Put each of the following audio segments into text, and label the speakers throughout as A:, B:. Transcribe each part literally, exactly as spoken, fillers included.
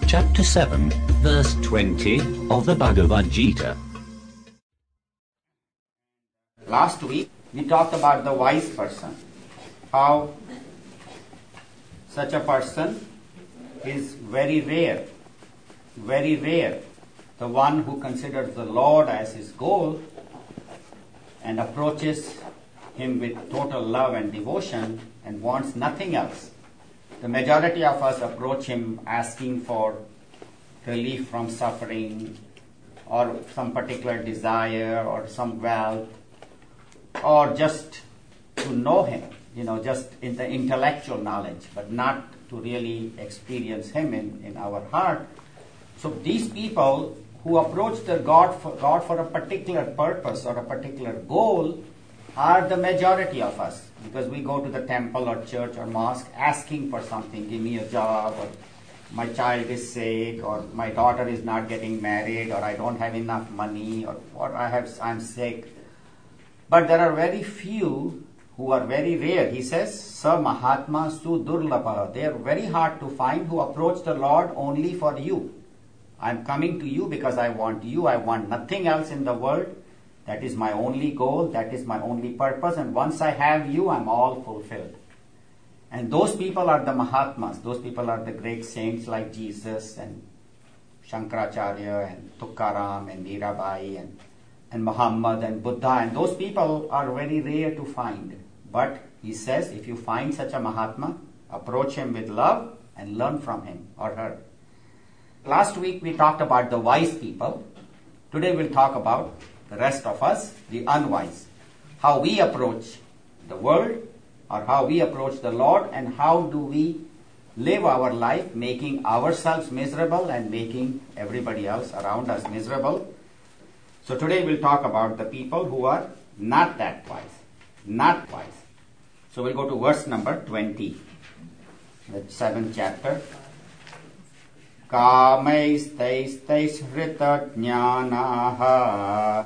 A: Chapter seven, verse twenty of the Bhagavad Gita.
B: Last week we talked about the wise person, how such a person is very rare, very rare. The one who considers the Lord as his goal and approaches him with total love and devotion and wants nothing else. The majority of us approach him asking for relief from suffering or some particular desire or some wealth or just to know him, you know, just in the intellectual knowledge, but not to really experience him in, in our heart. So these people who approach the God for, God for a particular purpose or a particular goal are the majority of us, because we go to the temple or church or mosque asking for something. Give me a job, or my child is sick, or my daughter is not getting married, or I don't have enough money, or what I have, I'm sick. But there are very few who are very rare. He says, Sa Mahatma Su Durlabha. They are very hard to find who approach the Lord only for you. I'm coming to you because I want you. I want nothing else in the world. That is my only goal. That is my only purpose. And once I have you, I'm all fulfilled. And those people are the Mahatmas. Those people are the great saints like Jesus and Shankaracharya and Tukaram and Mirabai and, and Muhammad and Buddha. And those people are very rare to find. But he says, if you find such a Mahatma, approach him with love and learn from him or her. Last week we talked about the wise people. Today we'll talk about the rest of us, the unwise. How we approach the world or how we approach the Lord, and how do we live our life making ourselves miserable and making everybody else around us miserable. So today we'll talk about the people who are not that wise. Not wise. So we'll go to verse number twenty, the seventh chapter. Kamaistaistaishritඥānāh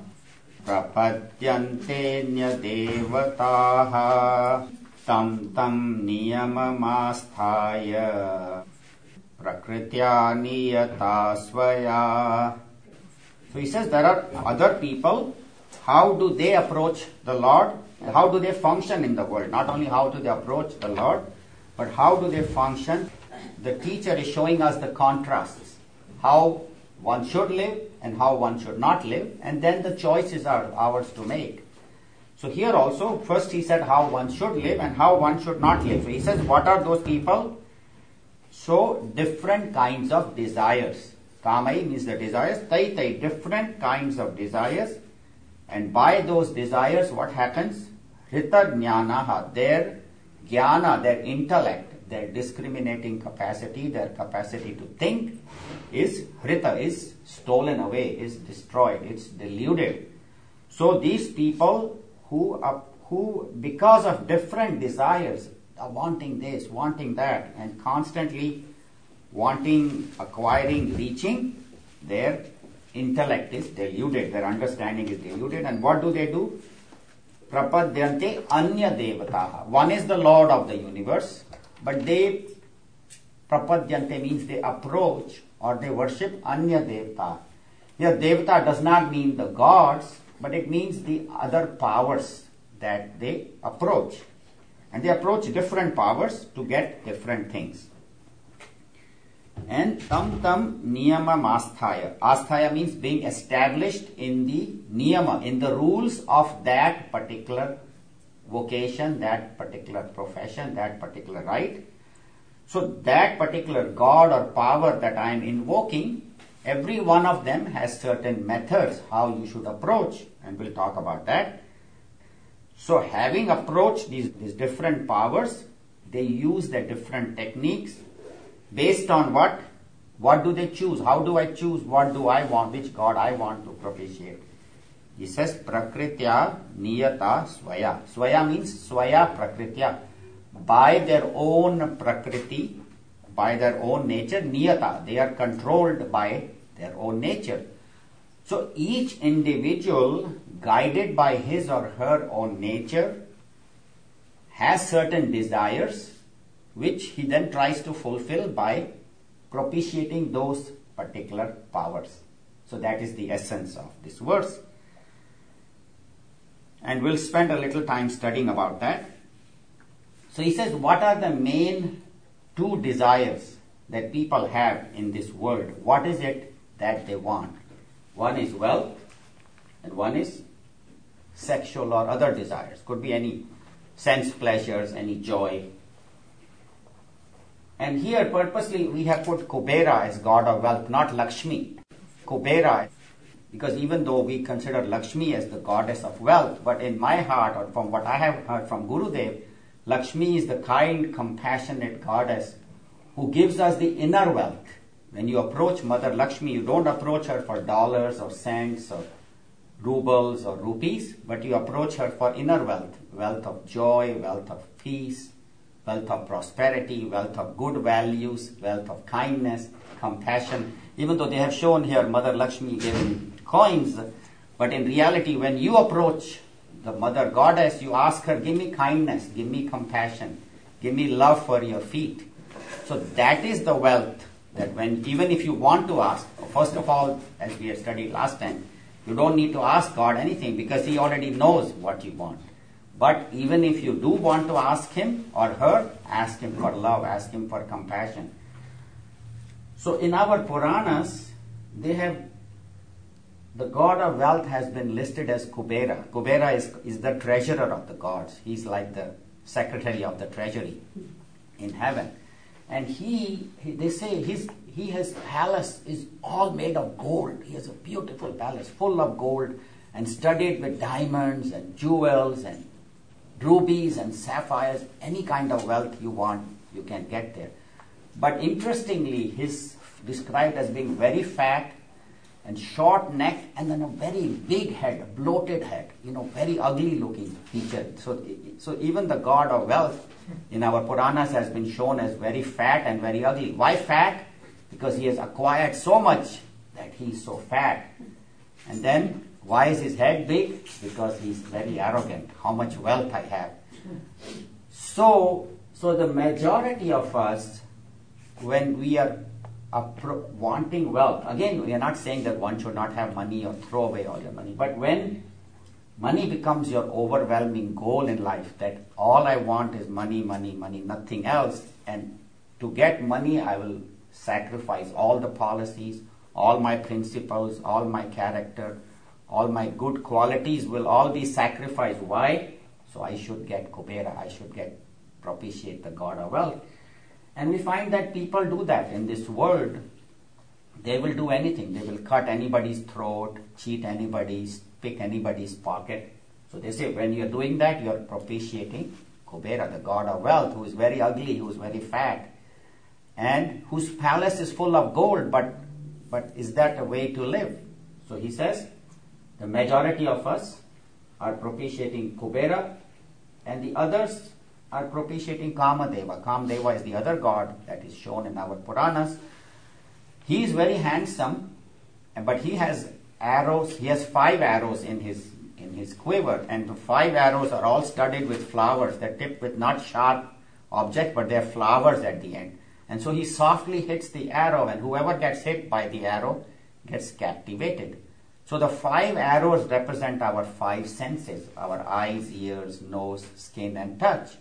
B: prapadyantenyadevataah tam tam niyamamasthāya prakritya niyata svaya. So he says there are other people. How do they approach the Lord? How do they function in the world? Not only how do they approach the Lord, but how do they function? The teacher is showing us the contrasts, how one should live and how one should not live, and then the choices are ours to make. So here also, first he said how one should live and how one should not live. So he says, what are those people? So different kinds of desires. Kamai means the desires. Tai tai, different kinds of desires. And by those desires, what happens? Hrita jnanaha, their jnana, their intellect, their discriminating capacity, their capacity to think is hrita, is stolen away, is destroyed, it's deluded. So these people who are, who because of different desires are wanting this, wanting that, and constantly wanting, acquiring, reaching, their intellect is deluded, their understanding is deluded. And what do they do? Prapadyante anya devataha. One is the Lord of the universe, but they, prapadyante means they approach or they worship anya devata. Here devata does not mean the gods, but it means the other powers that they approach. And they approach different powers to get different things. And tam tam niyamam asthaya. Asthaya means being established in the niyama, in the rules of that particular vocation, that particular profession, that particular right. So that particular god or power that I am invoking, every one of them has certain methods how you should approach, and we'll talk about that. So having approached these, these different powers, they use their different techniques. Based on what? What do they choose? How do I choose? What do I want? Which God I want to propitiate? He says, Prakritya niyata swaya. Swaya means swaya prakritya. By their own prakriti, by their own nature, niyata. They are controlled by their own nature. So each individual, guided by his or her own nature, has certain desires which he then tries to fulfill by propitiating those particular powers. So that is the essence of this verse. And we'll spend a little time studying about that. So he says, what are the main two desires that people have in this world? What is it that they want? One is wealth and one is sexual or other desires. Could be any sense pleasures, any joy. And here purposely we have put Kubera as god of wealth, not Lakshmi. Kubera, because even though we consider Lakshmi as the goddess of wealth, but in my heart, or from what I have heard from Gurudev, Lakshmi is the kind, compassionate goddess who gives us the inner wealth. When you approach Mother Lakshmi, you don't approach her for dollars or cents or rubles or rupees, but you approach her for inner wealth, wealth of joy, wealth of peace, wealth of prosperity, wealth of good values, wealth of kindness, compassion. Even though they have shown here Mother Lakshmi giving coins, but in reality when you approach the Mother Goddess, you ask her, give me kindness, give me compassion, give me love for your feet. So that is the wealth that when, even if you want to ask, first of all, as we had studied last time, you don't need to ask God anything because He already knows what you want. But even if you do want to ask Him or her, ask Him for love, ask Him for compassion. So in our Puranas, they have, the god of wealth has been listed as Kubera. Kubera is, is the treasurer of the gods. He's like the secretary of the treasury in heaven. And he, he they say his he his palace is all made of gold. He has a beautiful palace full of gold and studded with diamonds and jewels and rubies and sapphires. Any kind of wealth you want, you can get there. But interestingly, he's described as being very fat and short neck and then a very big head, a bloated head, you know, very ugly looking feature. So, so even the god of wealth in our Puranas has been shown as very fat and very ugly. Why fat? Because he has acquired so much that he's so fat. And then, why is his head big? Because he's very arrogant. How much wealth I have. So, so the majority of us, when we are appro- wanting wealth, again, we are not saying that one should not have money or throw away all your money, but when money becomes your overwhelming goal in life, that all I want is money, money, money, nothing else, and to get money, I will sacrifice all the policies, all my principles, all my character, all my good qualities will all be sacrificed. Why? So I should get Kubera, I should get propitiate the god of wealth. And we find that people do that in this world. They will do anything. They will cut anybody's throat, cheat anybody's, pick anybody's pocket. So they say when you're doing that, you're propitiating Kubera, the god of wealth, who is very ugly, who is very fat, and whose palace is full of gold. But, but is that a way to live? So he says, the majority of us are propitiating Kubera, and the others are propitiating Kamadeva. Kamadeva is the other god that is shown in our Puranas. He is very handsome, but he has arrows. He has five arrows in his in his quiver, and the five arrows are all studded with flowers. They're tipped with not sharp objects, but they're flowers at the end. And so he softly hits the arrow, and whoever gets hit by the arrow gets captivated. So the five arrows represent our five senses, our eyes, ears, nose, skin, and touch.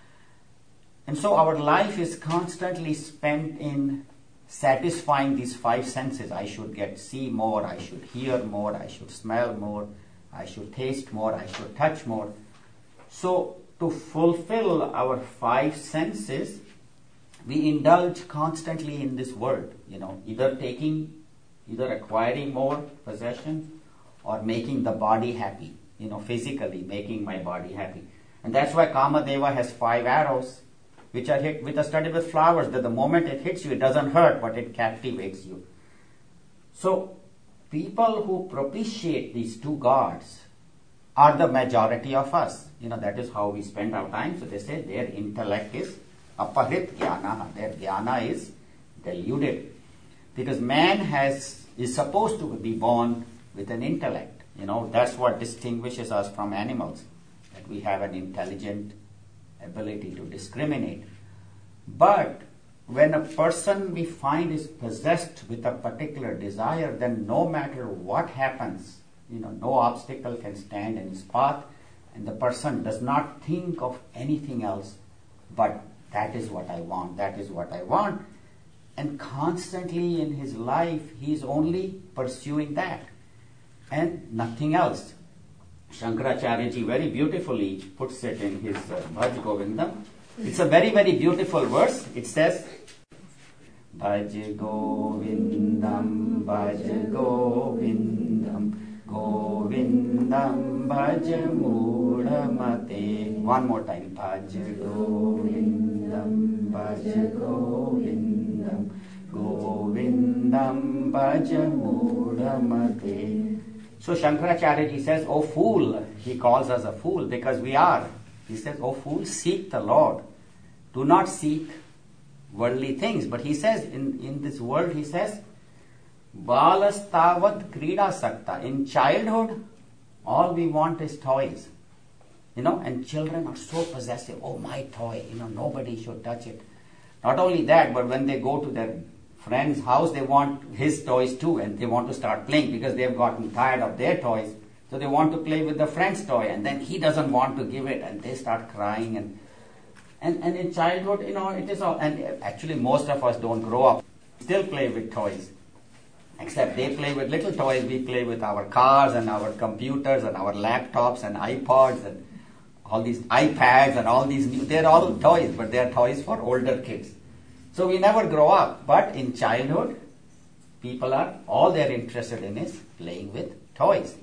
B: And so our life is constantly spent in satisfying these five senses. I should get see more, I should hear more, I should smell more, I should taste more, I should touch more. So to fulfill our five senses, we indulge constantly in this world, you know, either taking, either acquiring more possessions or making the body happy, you know, physically making my body happy. And that's why Kamadeva has five arrows, which are hit with a studded with flowers, that the moment it hits you, it doesn't hurt, but it captivates you. So, people who propitiate these two gods are the majority of us. You know, that is how we spend our time. So they say their intellect is aparit jnana, their jnana is deluded. Because man has is supposed to be born with an intellect. You know, that's what distinguishes us from animals, that we have an intelligent ability to discriminate. But when a person we find is possessed with a particular desire, then no matter what happens, you know, no obstacle can stand in his path, and the person does not think of anything else but that is what I want, that is what I want. And constantly in his life, he is only pursuing that and nothing else. Shankaracharya ji very beautifully puts it in his uh, Bhaj Govindam. It's a very, very beautiful verse. It says, Bhaj Govindam, Bhaj Govindam, Govindam, Bhaj Mudamate. One more time. Bhaj Govindam, Bhaj Govindam, Govindam, Bhaj Mudamate. So Shankaracharya ji says, oh fool, he calls us a fool because we are. He says, oh fool, seek the Lord. Do not seek worldly things. But he says, in, in this world, he says, Balastavat krida sakta. In childhood, all we want is toys. You know, and children are so possessive. Oh, my toy, you know, nobody should touch it. Not only that, but when they go to their friend's house, they want his toys too, and they want to start playing because they've gotten tired of their toys. So they want to play with the friend's toy, and then he doesn't want to give it, and they start crying. And and, and in childhood, you know, it is all, and actually most of us don't grow up, still play with toys. Except they play with little toys, we play with our cars and our computers and our laptops and iPods and all these iPads and all these new, they're all toys, but they're toys for older kids. So we never grow up, but in childhood, people are, all they're interested in is playing with toys.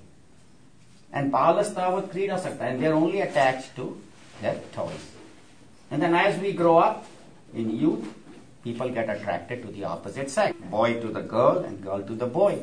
B: And Palastavat krida sakta, and they're only attached to their toys. And then as we grow up, in youth, people get attracted to the opposite sex. Boy to the girl and girl to the boy.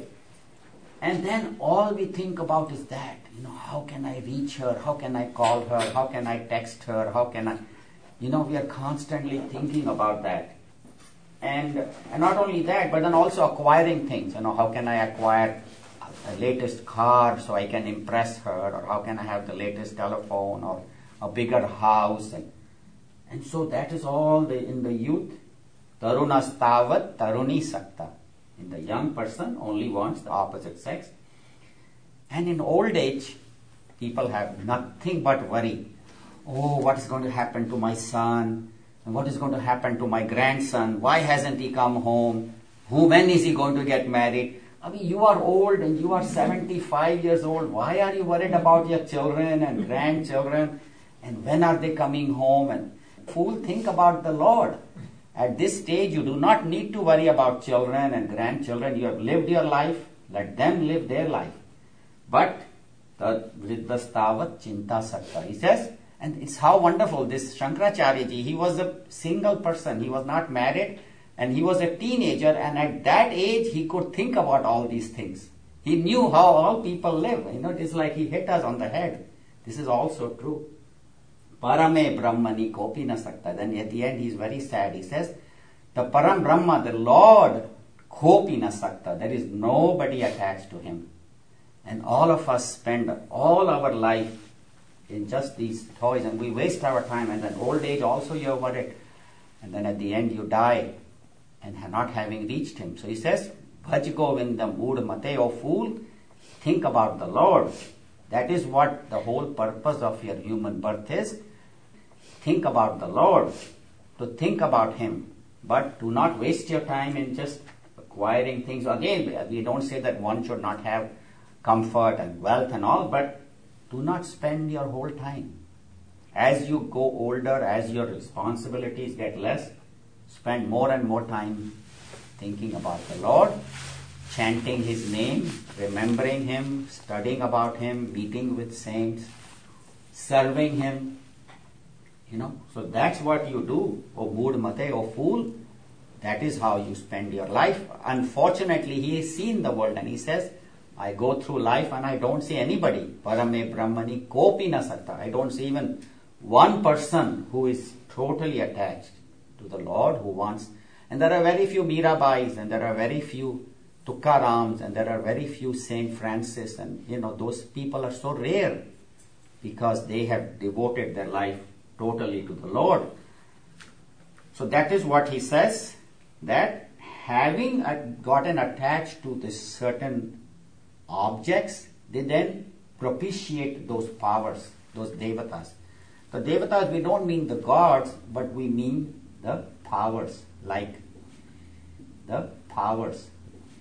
B: And then all we think about is that, you know, how can I reach her? How can I call her? How can I text her? How can I, you know, we are constantly thinking about that. And, and not only that, but then also acquiring things. You know, how can I acquire the latest car so I can impress her? Or how can I have the latest telephone or a bigger house? And, and so that is all the, in the youth. Tarunastavat taruni sakta. In the young person only wants the opposite sex. And in old age, people have nothing but worry. Oh, what is going to happen to my son? And what is going to happen to my grandson? Why hasn't he come home? Who, when is he going to get married? I mean, you are old and you are seventy-five years old. Why are you worried about your children and grandchildren? And when are they coming home? And fool, think about the Lord. At this stage, you do not need to worry about children and grandchildren. You have lived your life. Let them live their life. But the vriddhastavat chinta sakta. He says, and it's how wonderful this Shankaracharya ji, he was a single person. He was not married and he was a teenager, and at that age he could think about all these things. He knew how all people live. You know, it's like he hit us on the head. This is also true. Parame Brahmani kopi na sakta. Then at the end he is very sad. He says, the Param Brahma, the Lord, kopi na sakta. There is nobody attached to him. And all of us spend all our life in just these toys, and we waste our time, and then old age also you are worried. And then at the end you die and not having reached him. So he says, Bhaj Govindam Udmate, O fool, think about the Lord. That is what the whole purpose of your human birth is. Think about the Lord, to think about him. But do not waste your time in just acquiring things. Again, we don't say that one should not have comfort and wealth and all, but do not spend your whole time. As you go older, as your responsibilities get less, spend more and more time thinking about the Lord, chanting his name, remembering him, studying about him, meeting with saints, serving him. You know, so that's what you do, O Mudmate, O fool. That is how you spend your life. Unfortunately, he has seen the world and he says, I go through life and I don't see anybody. Parame Brahmani kopi na sakta. I don't see even one person who is totally attached to the Lord, who wants. And there are very few Mirabais, and there are very few Tukkarams, and there are very few Saint Francis, and you know, those people are so rare because they have devoted their life totally to the Lord. So that is what he says, that having gotten attached to this certain objects, they then propitiate those powers, those devatas. The devatas, we don't mean the gods, but we mean the powers, like the powers.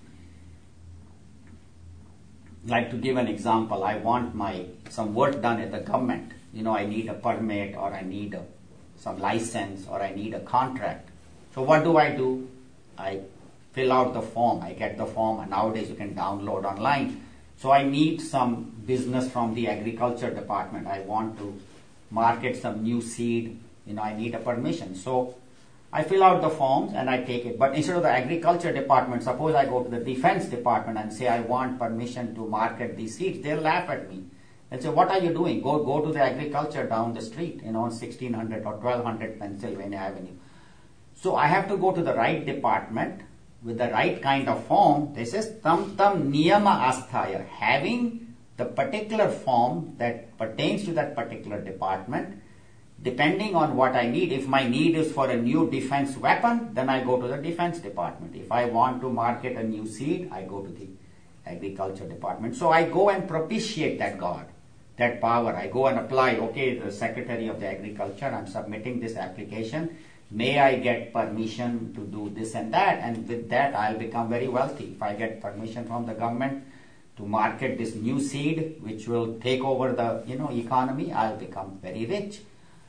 B: Like, to give an example, I want my some work done at the government. You know, I need a permit, or I need a, some license, or I need a contract. So what do I do? I fill out the form. I get the form, and nowadays you can download online. So I need some business from the agriculture department. I want to market some new seed. You know, I need a permission. So I fill out the forms and I take it. But instead of the agriculture department, suppose I go to the defense department and say I want permission to market these seeds. They'll laugh at me. They'll say, what are you doing? Go go to the agriculture down the street, you know, on sixteen hundred or twelve hundred Pennsylvania Avenue. So I have to go to the right department with the right kind of form. This is tam tam niyama asthaya, having the particular form that pertains to that particular department. Depending on what I need, if my need is for a new defense weapon, then I go to the defense department. If I want to market a new seed, I go to the agriculture department. So I go and propitiate that god, that power. I go and apply, okay, the secretary of the agriculture, I'm submitting this application. May I get permission to do this and that? And with that, I'll become very wealthy. If I get permission from the government to market this new seed, which will take over the, you know, economy, I'll become very rich.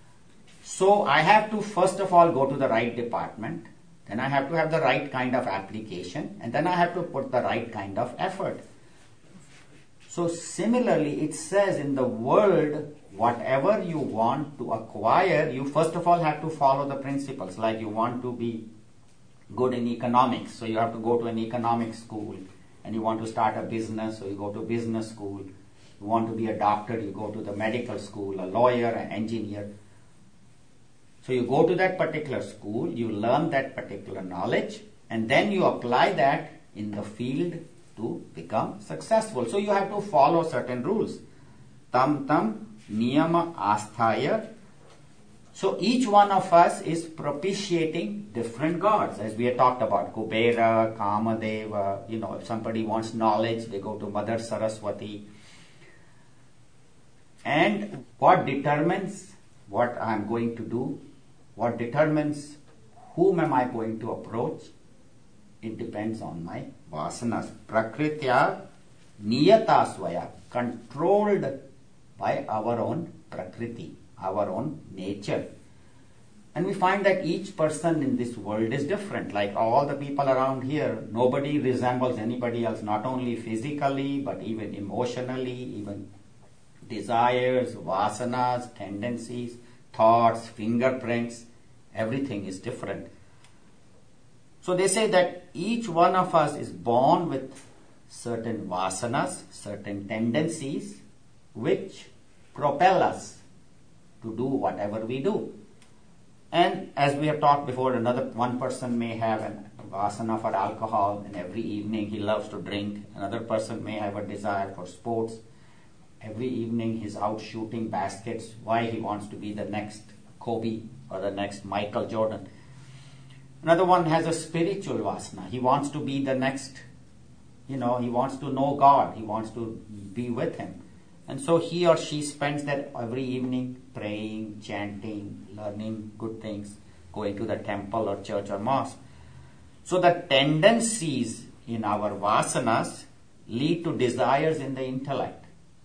B: So I have to first of all go to the right department, then I have to have the right kind of application, and then I have to put the right kind of effort. So similarly, it says in the world, whatever you want to acquire, you first of all have to follow the principles. Like, you want to be good in economics, so you have to go to an economics school. And you want to start a business, so you go to business school. You want to be a doctor, you go to the medical school, a lawyer, an engineer. So you go to that particular school, you learn that particular knowledge, and then you apply that in the field to become successful. So you have to follow certain rules. Tam tam niyama asthaya. So each one of us is propitiating different gods, as we had talked about. Kubera, Kamadeva, you know, if somebody wants knowledge, they go to Mother Saraswati. And what determines what I am going to do, what determines whom am I going to approach, it depends on my vasanas. Prakritya niyata swaya, controlled by our own prakriti, our own nature. And we find that each person in this world is different. Like all the people around here, nobody resembles anybody else, not only physically, but even emotionally, even desires, vasanas, tendencies, thoughts, fingerprints, everything is different. So they say that each one of us is born with certain vasanas, certain tendencies, which propel us to do whatever we do. And as we have talked before, another one person may have a vasana for alcohol, and every evening he loves to drink. Another person may have a desire for sports. Every evening he's out shooting baskets. Why? He wants to be the next Kobe or the next Michael Jordan. Another one has a spiritual vasana. He wants to be the next, you know, he wants to know God. He wants to be with Him. And so he or she spends that every evening praying, chanting, learning good things, going to the temple or church or mosque. So the tendencies in our vasanas lead to desires in the intellect.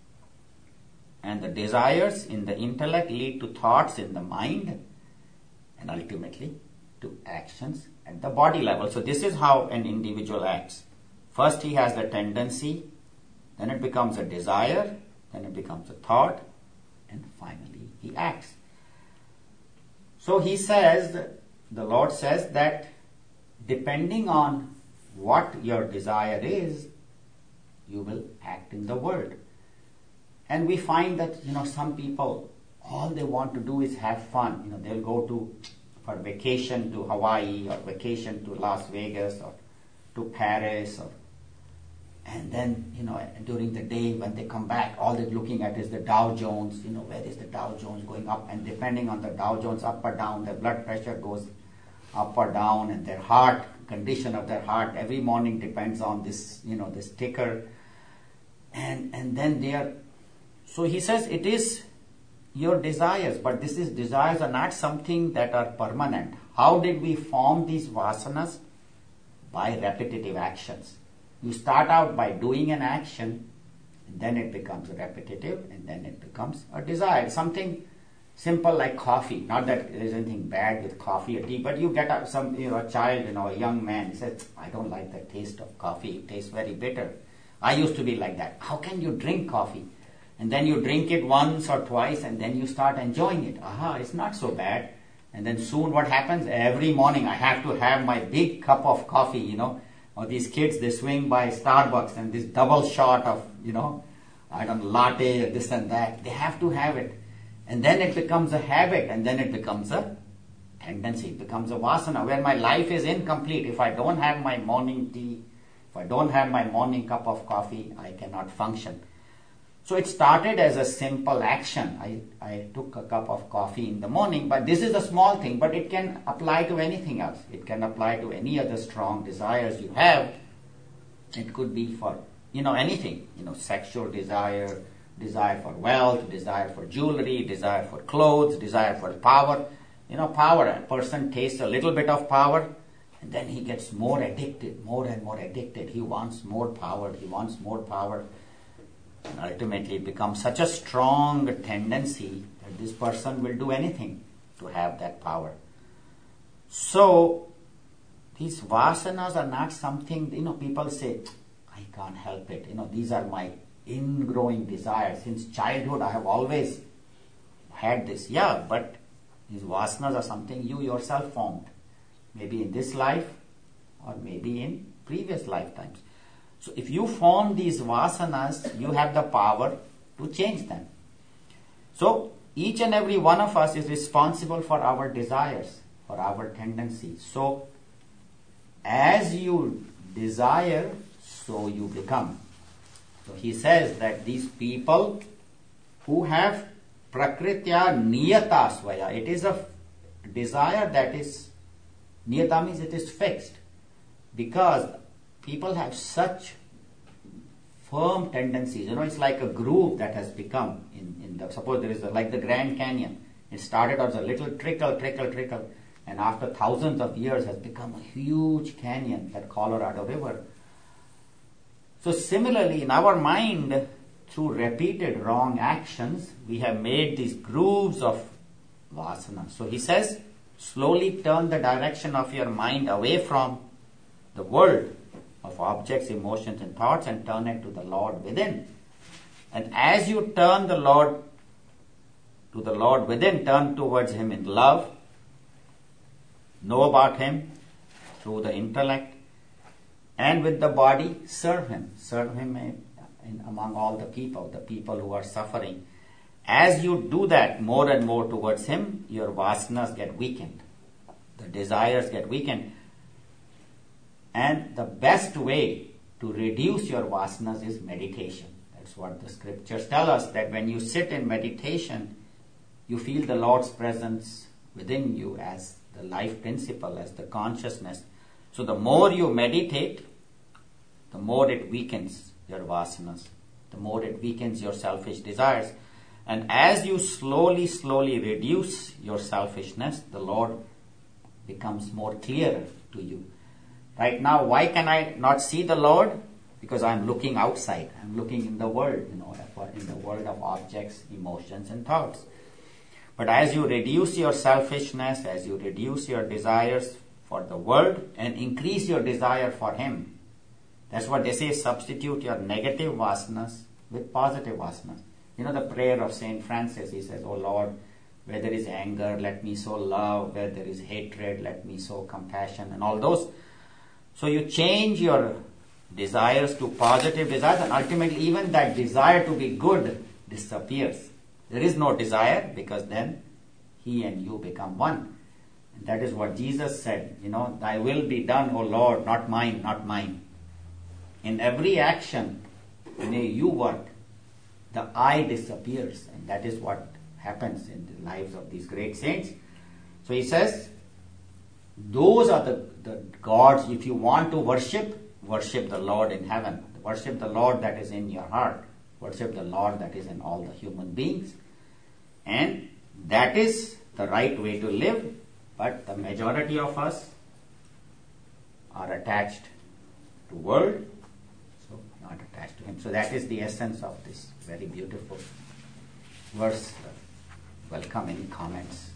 B: And the desires in the intellect lead to thoughts in the mind, and ultimately to actions at the body level. So this is how an individual acts. First he has the tendency, then it becomes a desire, then it becomes a thought, and finally he acts. So he says, the Lord says that depending on what your desire is, you will act in the world. And we find that, you know, some people, all they want to do is have fun. You know, they'll go to, for vacation to Hawaii, or vacation to Las Vegas, or to Paris, or, and then, you know, during the day when they come back, all they're looking at is the Dow Jones, you know, where is the Dow Jones going up, and depending on the Dow Jones up or down, the blood pressure goes up or down, and their heart, condition of their heart, every morning depends on this, you know, this ticker. And, and then they are, so he says it is your desires, but this is desires are not something that are permanent. How did we form these vasanas? By repetitive actions. You start out by doing an action, and then it becomes repetitive, and then it becomes a desire. Something simple like coffee. Not that there is anything bad with coffee or tea, but you get a, some, you know, a child, you know, a young man, he says, I don't like the taste of coffee. It tastes very bitter. I used to be like that. How can you drink coffee? And then you drink it once or twice, and then you start enjoying it. Aha, it's not so bad. And then soon what happens? Every morning I have to have my big cup of coffee, you know. Or these kids, they swing by Starbucks and this double shot of, you know, I don't know, latte, this and that. They have to have it. And then it becomes a habit, and then it becomes a tendency. It becomes a vasana, where my life is incomplete. If I don't have my morning tea, if I don't have my morning cup of coffee, I cannot function. So it started as a simple action. I, I took a cup of coffee in the morning, but this is a small thing, but it can apply to anything else. It can apply to any other strong desires you have. It could be for, you know, anything, you know, sexual desire, desire for wealth, desire for jewelry, desire for clothes, desire for power. You know, power, a person tastes a little bit of power, and then he gets more addicted, more and more addicted. He wants more power, he wants more power. And ultimately it becomes such a strong tendency that this person will do anything to have that power. So, these vasanas are not something, you know, people say, I can't help it. You know, these are my ingrowing desires. Since childhood I have always had this. Yeah, but these vasanas are something you yourself formed. Maybe in this life or maybe in previous lifetimes. So if you form these vasanas, you have the power to change them. So each and every one of us is responsible for our desires, for our tendencies. So as you desire, so you become. So he says that these people who have prakritya niyata svaya, it is a desire that is, niyata means it is fixed, because people have such firm tendencies. You know, it's like a groove that has become in, in the, suppose there is a, like the Grand Canyon. It started as a little trickle, trickle, trickle, and after thousands of years has become a huge canyon, that Colorado River. So similarly, in our mind, through repeated wrong actions, we have made these grooves of vasana. So he says, slowly turn the direction of your mind away from the world of objects, emotions and thoughts, and turn it to the Lord within. And as you turn the Lord to the Lord within, turn towards Him in love, know about Him through the intellect, and with the body, serve Him. Serve Him in, in, among all the people, the people who are suffering. As you do that more and more towards Him, your vasanas get weakened. The desires get weakened. And the best way to reduce your vasanas is meditation. That's what the scriptures tell us, that when you sit in meditation, you feel the Lord's presence within you as the life principle, as the consciousness. So the more you meditate, the more it weakens your vasanas, the more it weakens your selfish desires. And as you slowly, slowly reduce your selfishness, the Lord becomes more clearer to you. Right now, why can I not see the Lord? Because I'm looking outside. I'm looking in the world, you know, in the world of objects, emotions and thoughts. But as you reduce your selfishness, as you reduce your desires for the world and increase your desire for Him, that's what they say, substitute your negative vasanas with positive vasanas. You know the prayer of Saint Francis, he says, Oh Lord, where there is anger, let me sow love. Where there is hatred, let me sow compassion, and all those. So you change your desires to positive desires, and ultimately even that desire to be good disappears. There is no desire, because then He and you become one. And that is what Jesus said, you know, Thy will be done, O Lord, not mine, not mine. In every action, may you work. The I disappears, and that is what happens in the lives of these great saints. So he says, those are the, the gods. If you want to worship, worship the Lord in heaven. Worship the Lord that is in your heart. Worship the Lord that is in all the human beings. And that is the right way to live. But the majority of us are attached to world, so not attached to Him. So that is the essence of this very beautiful verse. Welcome any comments.